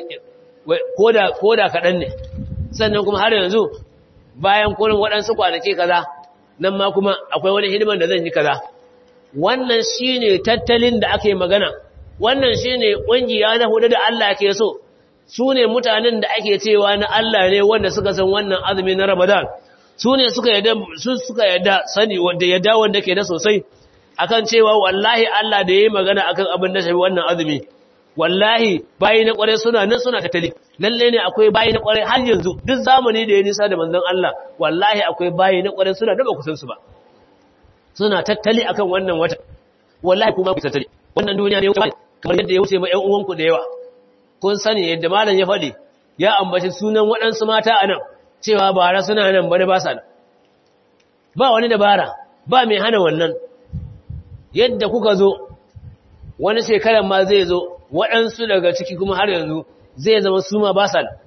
koda kadan ne sannan kuma har yanzu bayan kullun waɗansu kwanaki kaza nan ma kuma akwai wani hidiman da zan yi kaza wannan shine tattalin da ake magana wannan shine kungiya na hudu da Allah ke so su ne mutanen da ake cewa na Allah ne wanda suka san wannan azumi na Ramadan su ne suka yadda sani wanda yadda wanda ke da sosai akan cewa wallahi Allah da yayi magana akan abin da shafi wannan azumi wallahi bayi na kware suna nan suna tattali lalle ne akwai bayi na kware har yanzu duk zamani da ya nisa da manzon Allah wallahi akwai bayi na kware suna da ba kusan su ba suna tattali akan wannan wata wallahi kuma ku tattali wannan duniya ne kamar yadda ya wuce ba ƴan uwanku da yawa kun sani yadda malam ya faɗi ya ambaci sunan waɗansu mata a nan cewa bara suna nan bane ba sa nan ba wani dabara ba mai hana wannan yadda kuka zo wani shekaran ma zai zo waɗansu daga ciki kuma har yanzu zai zama su ma ba sa nan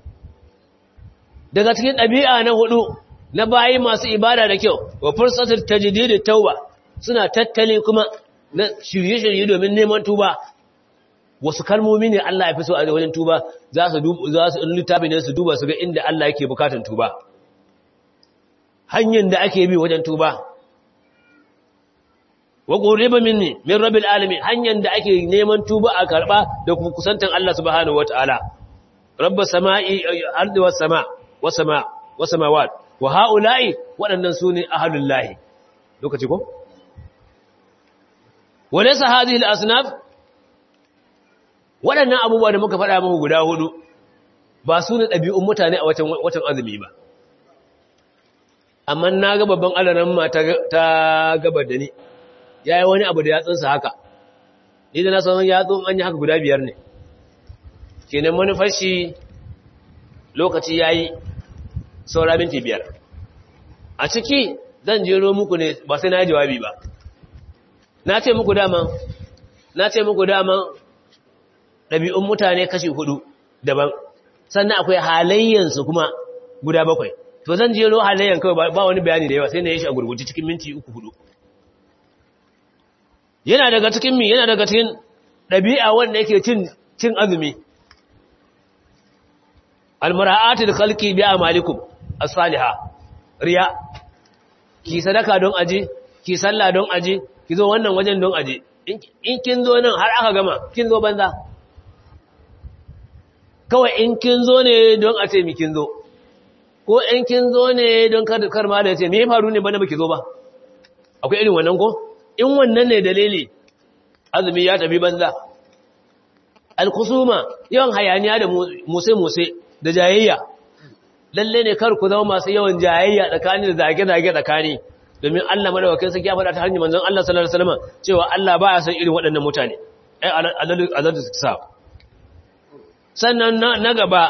daga cikin ɗabi'a na hudu na bayi masu ibada da kyau wa fursatul tajdid tauba suna tattali kuma na shirye-shirye domin neman tuba wasu kalmomi ne Allah ya fi so a wajen tuba za su littafi ne su duba su ga inda Allah yake bukatun tuba hanyar da ake bi wajen tuba wa quriba minni min rabbil alamin hanyar da ake neman tuba a karba da kuma kusantan Allah subhanahu wataala rabbus samai ardi was samawat wa haula'i waɗannan sune ahlul lahi lokaci ko walaysa hadhihi al-asnaf waɗannan abubuwa da muka faɗa muku guda hudu ba su ne ɗabi'un mutane a watan azumi ba amma na ga babban alaran ma ta gabar da ni yayi wani abu da yatsunsa haka ni da na san yatsun an yi haka guda biyar ne kenan manufar shi lokaci yayi saura minti 5 a ciki zan jero muku ne ba sai na jawabi ba na ce muku dama ɗabi'un mutane kashi 4 daban sannan akwai halayyansu kuma guda 7 to zan jero halayyan kawai ba wani bayani da yawa sai na yi shi a gurgurci cikin minti 3-4 yana daga cikin ɗabi'a wanda yake cin azumi almura'atul khalqi bi amalikum as-salihah riya ki sadaka don aje ki sallah don aje ki zo wannan wajen don aje in kin zo nan har aka gama kin zo banza kawai in kin zo ne don a ce mi kin zo ko in kin zo ne don kar ma da ya ce me ya faru ne bana baki zo ba akwai irin wannan ko in wannan ne dalili azumi ya tafi banza al-khusuma yawan hayaniya da muse da jayayya lalle ne kar ku zama masu yawan jayayya tsakani da zage-zage tsakani domin Allah madaukakin sarki ya faɗa ta hanyar manzon Allah sallallahu alaihi wasallam cewa Allah baya son irin waɗannan mutane ai alal sa sannan na gaba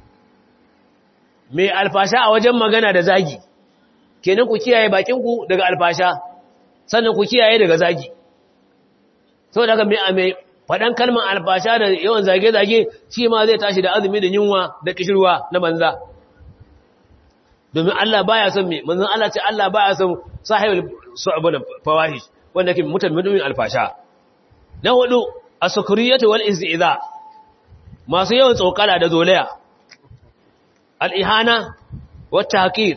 mai alfasha a wajen magana da zagi kenan ku kiyaye bakinku daga alfasha sannan ku kiyaye daga zagi saboda haka mai faɗan kalmar alfasha da yawan zage-zage shi ma zai tashi da azumi da yunwa da kishirwa na banza domin Allah baya son me manzon Allah ce Allah baya son sahibul su'bul fawahish wanda ke mutumin alfasha na hudu as-sukriyatu wal isti'za masu yawan tsokala da zolaya al-ihana wa tahqir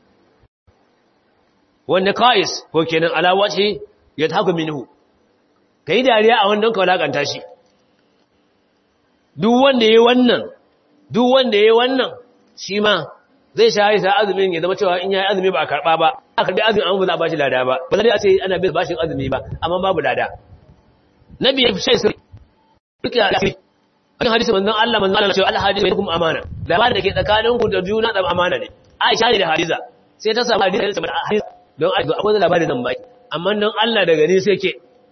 wanda qais ko kenan alawaci ya taku minhu kai dariya a wannan ka walakanta shi duk wanda yayi wannan shi ma zai shayi sa azumin ya zama cewa in yayi azumi ba a karba ba aka karbi azumin an ba za a bashi lada ba ba zai a ce ana bai bashin azumi ba amma babu lada nabi ya sai sirri duk ya ce an hadisi manzon Allah cewa al-hadisi bainakum amana labarin da ke tsakanin ku da juna da amana ne Aisha ne da Hadiza sai ta samu hadisi don akwai labarin nan baki amma don Allah daga ni sai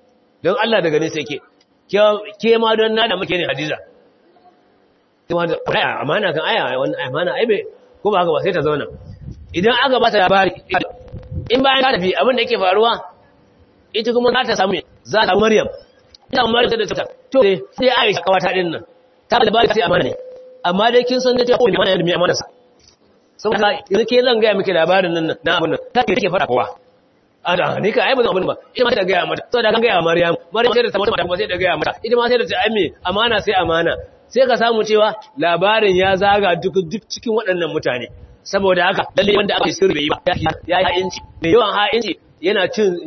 ke ma don na da muke ne Hadiza kuma da amana kan aya wannan amana ai bai ko ba haka ba sai ta zauna idan aka ba ta labari in bayan ta tafi abin da yake faruwa ita kuma za ta samu Maryam ita Maryam ta to sai Aisha kawata din nan ta da labari sai amana ne amma dai kin san da ta ko amana da mai amana sa saboda yanzu ke zan ga miki labarin nan na abin nan ta ke fara kowa ada ni ka ai ba zan abin ba ita ma ta ga mata saboda kan ga Maryam sai da ta mata kuma sai ta ga mata ita ma sai da ta ai amana sai amana sai ka samu cewa labarin ya zaga duk cikin waɗannan mutane saboda haka lalle wanda aka sirri bai yi ba ya yi ha'inci mai yawan ha'inci yana cin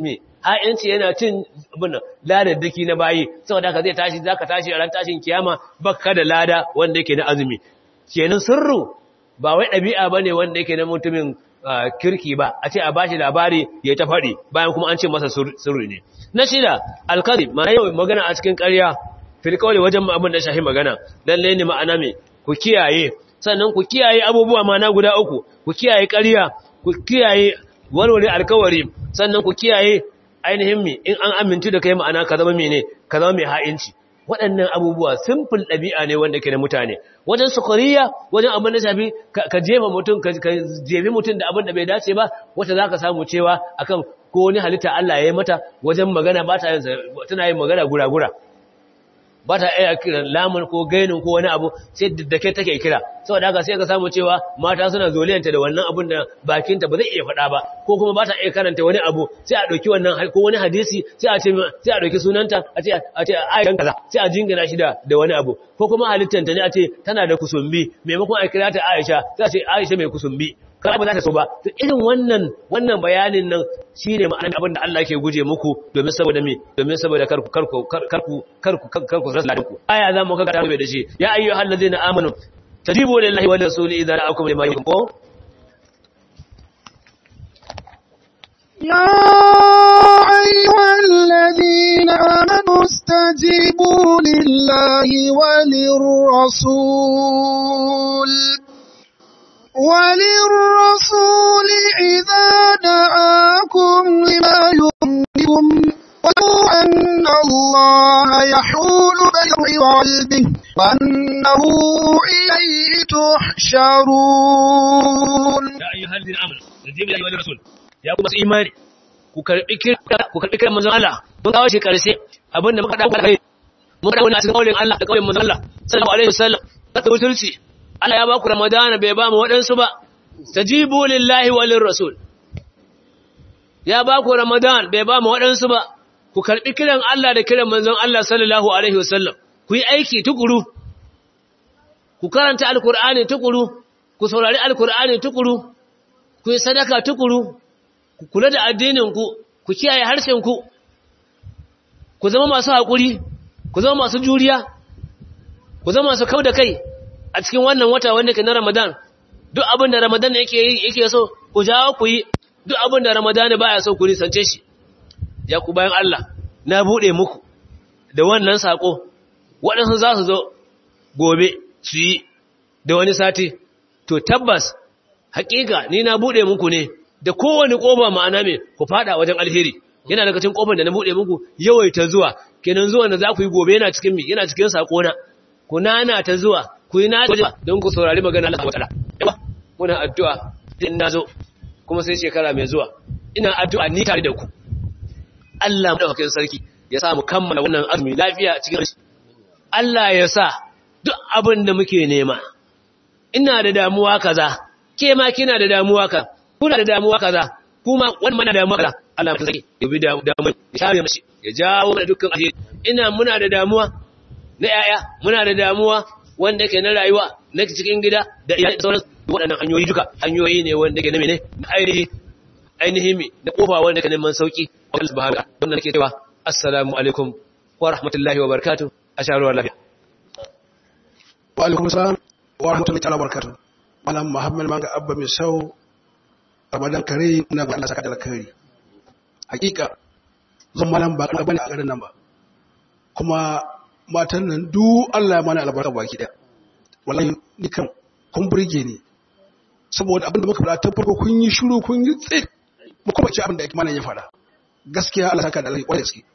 ha'inci yana cin abin ladaddaki na bayi saboda haka zaka tashi a ran tashin kiyama baka da lada wanda yake na azumi kenan sirru ba wai ɗabi'a bane wanda yake na mutumin kirki ba a ce a bashi labari ya ta faɗi bayan kuma an ce masa sirri ne na shida alkazib ma yau magana a cikin ƙarya fil qawli wajen abin da shahi magana lalle ne ma'ana me ku kiyaye sannan ku kiyaye abubuwa mana guda uku ku kiyaye ƙarya ku kiyaye walwale alkawari sannan ku kiyaye ainihin me in an amintu da kai ma'ana ka zama mene ka zama mai ha'inci waɗannan abubuwa simple ɗabi'a ne wanda ke da mutane wajen sukariya wajen abin da shafi ka jema mutum ka jefi mutum da abin da bai dace ba wata za ka samu cewa akan ko wani halitta Allah ya yi mata wajen magana ba ta tana yin magana gura-gura ba ta iya kiran lamun ko gainin ko wani abu sai da ke take kira saboda haka sai ka samu cewa mata suna zoliyanta da wannan abun da bakinta ba zai iya faɗa ba ko kuma ba ta iya karanta wani abu sai a ɗauki wannan ko wani hadisi sai a ɗauki sunanta a ce ayan kaza sai a jingina shi da wani abu ko kuma halittanta ne a ce tana da kusumbi maimakon a kira ta Aisha sai a ce Aisha mai kusumbi kana ba za ta so ba to irin wannan bayanin nan shine ma'anar abin da Allah yake guje muku domin saboda karku rasa ladanku aya za mu kaga ta bai da shi ya ayyuhal ladina amanu tajibu lillahi wa rasuli idza da'akum lima yuhibbu يا أيها الذين آمنوا استجيبوا لله وللرسول إذا دعاكم لما يحبكم واتقوا أن الله يحول بين قلبه وأنه إليه تحشرون يا أيها الذين آمنوا استجيبوا لله وللرسول ya kuma su imani ku karbi kiran manzon Allah mun kawo shi karshe abinda muka dauka kai mun kawo na cikin kaulin Allah da kaulin manzon Allah sallallahu alaihi wasallam ta mutunci Allah ya ba ku Ramadan bai ba mu wadansu ba tajibu lillahi walir rasul ya ba ku Ramadan bai ba mu wadansu ba ku karbi kiran Allah da kiran manzon Allah sallallahu alaihi wasallam ku yi aiki tukuru ku karanta alqur'ani tukuru ku saurari alqur'ani tukuru ku yi sadaka tukuru ku kula da addininku ku kiyaye harshenku ku zama masu haƙuri ku zama masu juriya ku zama masu kauda kai a cikin wannan wata wanda ke na Ramadan duk abin da Ramadan yake so ku jawo ku yi duk abin da Ramadan baya so ku risance shi ya ku bayan Allah na bude muku da wannan sako waɗansu za su zo gobe su yi da wani sati to tabbas haƙiƙa ni na bude muku ne da kowane ƙofa ma'ana me ku fada wajen alheri yana daga cikin ƙofar da na bude muku yawaita zuwa kenan zuwan da za ku yi gobe yana cikin mi yana cikin sako na ku nana ta zuwa ku yi nana don ku saurari magana Allah ta'ala muna addu'a din nazo kuma sai shekara mai zuwa ina addu'a ni tare da ku Allah madaukakin sarki ya sa mu kammala wannan azumi lafiya cikin Allah ya sa duk abin da muke nema ina da damuwa kaza ke ma kina da damuwa ka kuna da damuwa kaza kuma wani mana damuwa kaza Allah ya saki ya bi damuwa ya share mashi ya jawo mana dukkan alheri muna da damuwa na yaya muna da damuwa wanda yake na rayuwa na cikin gida da iyali sauran waɗannan hanyoyi duka hanyoyi ne wanda yake na mene ainihi mi da kofa wanda yake neman sauki Allah subhanahu wannan nake cewa assalamu alaikum wa rahmatullahi wa barakatuh asharu lafiya wa alaikum assalam wa rahmatullahi wa barakatuh malam Muhammad manga abba mai sau Ramadan kare na ga Allah saka da alkhairi hakika zan malam ba kana bane a garin nan ba kuma matan nan duk Allah ya mana albarka baki da wallahi ni kan kun burge ni saboda abinda muka fara ta farko kun yi shiru kun yi tsit mu kuma ci abinda yake mana ya fara gaskiya Allah saka da alkhairi kwarai gaske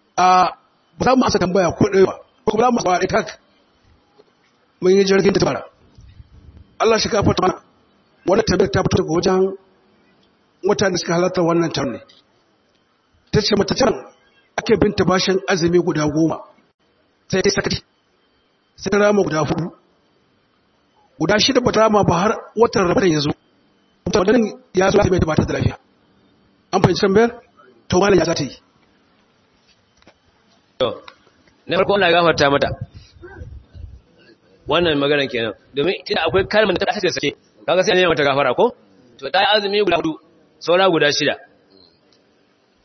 ba za mu asa tambaya ko dai ba ko ba mu ba dai tak mun yi jirgin ta fara Allah shi gafarta mana wani tabbatar ta fito daga wajen mutane da suka halarta wannan taron ne ta ce mata can ake binta bashin azumi guda 10 sai ta sakati sai ta rama guda 4 guda 6 ba ta rama ba har watan Ramadan ya zo mutanen ya zo mai tabbatar da lafiya an fahimci tambayar to malam ya za ta yi to na farko Allah ya gafarta mata wannan magana kenan domin tunda akwai kalmar da ta kasance sake kaga sai ne mata gafara ko to ta yi azumi guda 4 saura guda 6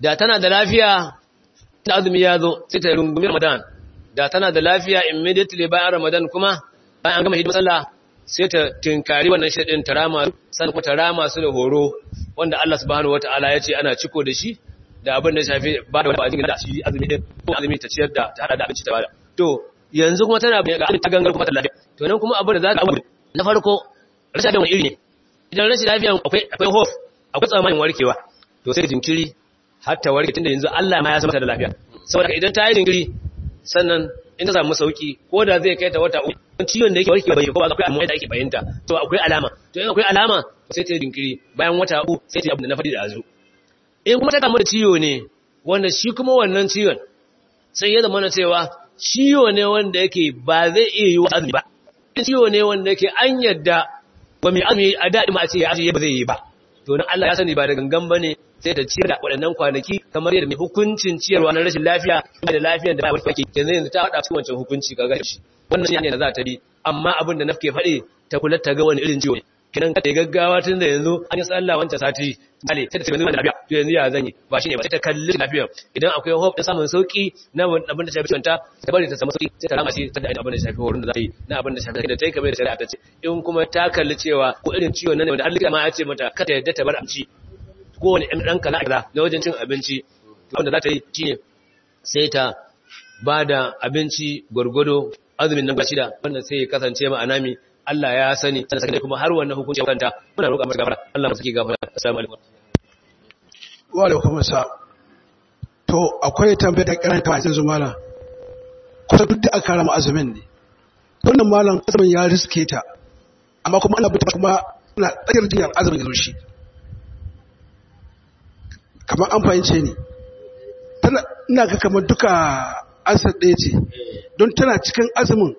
da tana da lafiya da azumi ya zo sai ta rungumi Ramadan da tana da lafiya immediately bayan Ramadan kuma bayan an gama hidimar sallah sai ta tinkari wannan shedin tarama sannan kuma tarama su da horo wanda Allah subhanahu wataala ya ce ana ciko da shi da abin da ya shafi ba da wani bajin da shi azumi din ko azumi ta ciyar da ta hada da abinci ta bada to yanzu kuma tana ga ta gangar kuma ta lafiya to nan kuma abin da za ka abu na farko rashin lafiya wani iri ne idan rashin lafiya akwai hope akwai tsammanin warkewa to sai jinkiri har ta warke tunda yanzu Allah ma ya san mata da lafiya saboda idan ta yi jinkiri sannan in ta samu sauki ko da zai kai ta wata uku ciwon da yake warkewa bai ko ba akwai amma da ake fahimta to akwai alama to in akwai alama sai ta yi jinkiri bayan wata uku sai ta yi abu da na faɗi da azu in kuma ta kamu da ciwo ne wanda shi kuma wannan ciwon sai ya zama na cewa ciwo ne wanda yake ba zai iya yi wa azumi ba ciwo ne wanda yake an yadda ba mai azumi a daɗi ma a ce ya azumi ba zai yi ba to nan Allah ya sani ba da gangan bane sai ta ciyar da waɗannan kwanaki kamar yadda mai hukuncin ciyarwa na rashin lafiya da lafiyar da ba wata ke yanzu ta faɗa cikin wancan hukunci kaga shi wannan shi ne da za ta bi amma abin da nafke faɗi ta kula ta ga wani irin ciwo ne kidan ka ta gaggawa tun da yanzu an yi sallah wancan sati ale sai ta ce yanzu lafiya to yanzu ya zanyi ba shine ba sai ta kalli lafiyar idan akwai hope da samun sauki na abin da shafi cuta ta bari ta samu sauki sai ta rama shi ta da abin da shafi horon da za ta yi na abin da shafi da ta yi kamar da shari'a ta ce in kuma ta kalli cewa ko irin ciwon nan da Allah ma ya ce mata kada yadda ta bar abinci ko wani ɗan kala kaza na wajen cin abinci wanda za ta yi shine sai ta ba da abinci gwargwado azumin nan shida wannan sai ya kasance ma anami Allah ya sani sai kuma har wannan hukunci ya kanta muna roƙa masa gafara Allah mu saki gafara assalamu alaikum wa alaikum assalam to akwai tambayar da karanta a cikin zumala kusa duk da aka rama azumin ne wannan malam azumin ya riske ta amma kuma ana bita kuma ana tsakiyar diyar azumin ya zo shi kamar an fahimce ni ina ga kamar duka ansar ɗaya ce don tana cikin azumin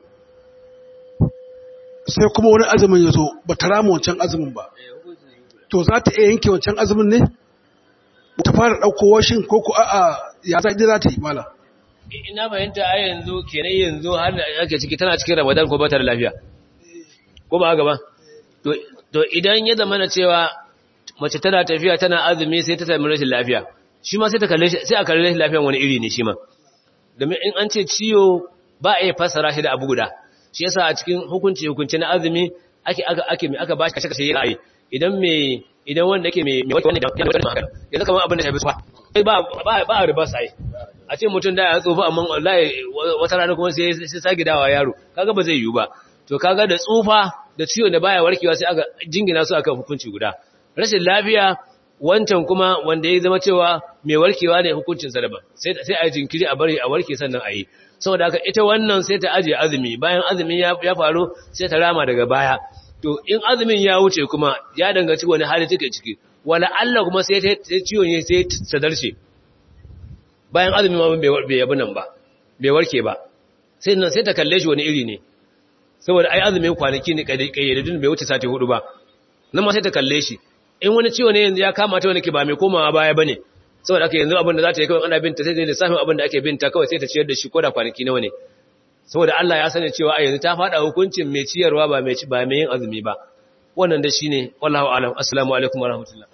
sai kuma wani azumin ya zo ba ta rama wancan azumin ba to za ta iya yanke wancan azumin ne ta fara ɗauko washin ko ku a'a ya za ta yi mala ina bayanta a yanzu kenan yanzu har da ake ciki tana cikin Ramadan ko ba ta da lafiya ko ba haka ba to idan ya zama na cewa mace tana tafiya tana azumi sai ta sami rashin lafiya shi ma sai a kalli rashin lafiyan wani iri ne shi ma domin in an ce ciwo ba a yi fassara shi da abu guda shi yasa a cikin hukunci na azumi aka ba shi kashe yayi idan wanda yake mai wani da wani magana yanzu kamar abin da shafi tsufa sai ba a riba sai a ce mutum da ya tsufa amma wallahi wata rana kuma sai sake dawa yaro kaga ba zai yiwu ba to kaga da tsufa da ciwo da baya warkewa sai aka jingina su akan hukunci guda rashin lafiya wancan kuma wanda ya zama cewa mai warkewa ne hukuncinsa daban sai a jinkiri a bari a warke sannan a yi saboda haka ita wannan sai ta ajiye azumi bayan azumin ya faru sai ta rama daga baya to in azumin ya wuce kuma ya danganci wani hali take ciki wala Allah kuma sai ciwon ne sai ta darce bayan azumin ma bai yabi nan ba bai warke ba sai nan sai ta kalle shi wani iri ne saboda ai azumin kwanaki ne kayyadadun bai wuce sati 4 ba nan ma sai ta kalle shi in wani ciwo ne yanzu ya kama ta wani ke ba mai komawa baya bane saboda aka yanzu abin da za ta yi kawai ana binta sai da lissafin abin da ake binta kawai sai ta ciyar da shi ko da kwanaki nawa ne saboda Allah ya sani cewa a yanzu ta fada hukuncin mai ciyarwa ba mai yin azumi ba wannan da shine wallahu alam assalamu alaikum warahmatullahi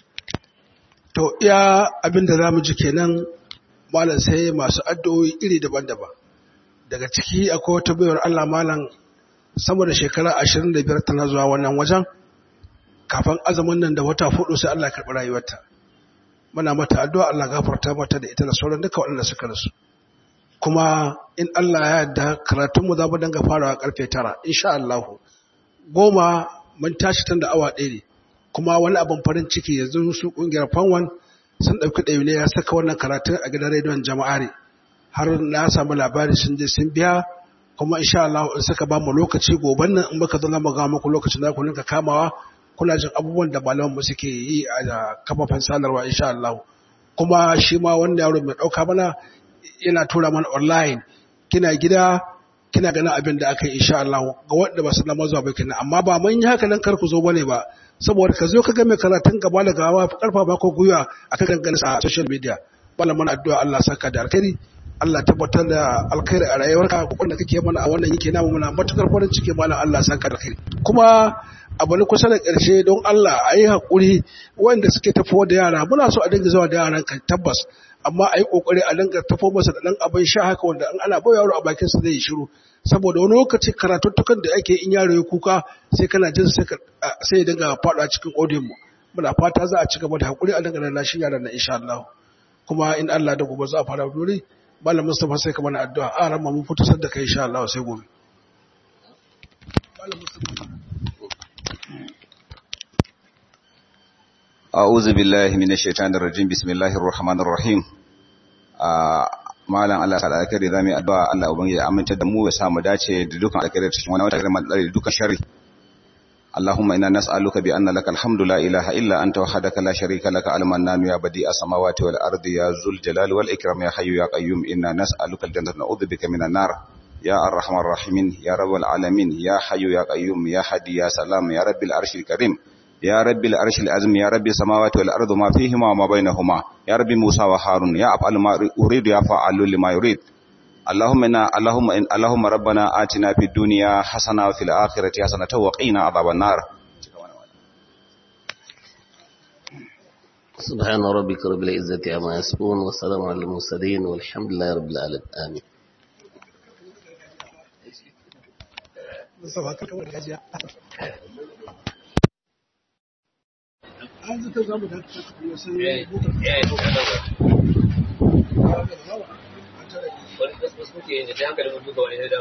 to iya abin da zamu ji kenan malam sai masu addu'o'i iri daban-daban daga ciki akwai wata bayar Allah malam sama da shekara 25 tana zuwa wannan wajen kafin azumin nan da wata 4 sai Allah ya karɓi rayuwarta muna mata addu'a Allah gafarta mata da ita da sauran duka waɗanda suka rasu kuma in Allah ya yarda karatun mu za mu danga farawa karfe 9 insha Allah 10 mun tashi tun da awa 1 ne kuma wani abin farin ciki yanzu su kungiyar Fanwan sun dauki dayo ne ya saka wannan karatun a gidan rediyon Jama'are har na samu labari sun je sun biya kuma insha Allah in saka ba mu lokaci goban nan in muka zo mu ga muku lokacin da ku rinka kamawa kuna jin abubuwan da malaman mu suke yi a kafafen sadarwa insha Allah kuma shi ma wanda yaro mai dauka mana yana tura mana online kina gida kina ganin abin da aka yi insha Allah ga wanda ba su da mazuwa ba kina amma ba mun yi haka nan kar ku zo bane ba saboda ka zo ka ga mai karatun gaba da gawa karfa ba ko guya akan ganin a social media wallahi mana addu'a Allah saka da alkhairi Allah tabbatar da alkhairi a rayuwarka ko wanda kake mana a wannan yake namu muna matukar farin ciki mallan Allah saka da alkhairi kuma abu na kusa da ƙarshe don Allah a yi haƙuri wanda suke tafo da yara muna so a dinga zuwa da yaran kan tabbas amma a yi ƙoƙari a dinga tafo masa da ɗan abin sha haka wanda in ana bai yaro a bakin sa zai yi shiru saboda wani lokaci karatuttukan da ake in yaro ya kuka sai kana jin sai ya dinga faɗa cikin audio mu muna fata za a ci gaba da haƙuri a dinga lallashin yaran nan insha Allah kuma in Allah da gobe za a fara dole malam Mustafa sai ka mana addu'a a ran mun fito sadda kai insha Allah sai gobe malam Mustafa أعوذ بالله من الشيطان الرجيم بسم الله الرحمن الرحيم malam Allah ta alkhairi zamu addu'a Allah ubangiji ya aminta da mu ya samu dace da dukkan alkhairi cikin wannan wata da dukkan sharri Allahumma inna nas'aluka bi anna lakal hamdu la ilaha illa anta wahdaka la sharika laka al-mannan ya badi'a samawati wal ardi ya zul jalali wal ikram ya hayyu ya qayyum inna nas'aluka al-jannata na'udhu bika minan nar ya arhamar rahimin ya rabbal alamin ya hayyu ya qayyum ya hadi ya salam ya rabbil arshil karim يا رب العرش العظيم يا رب السماوات والأرض ما فيهما وما بينهما يا رب موسى وهارون يا أفعل ما أريد يا فعل لما يريد اللهم ربنا آتنا في الدنيا حسنة وفي الآخرة حسنة وقنا عذاب النار سبحان ربك رب العزة عما يصفون والسلام على المرسلين والحمد لله رب العالمين آمين an zata zamu da sai wani kuke ne da hankalin duka wani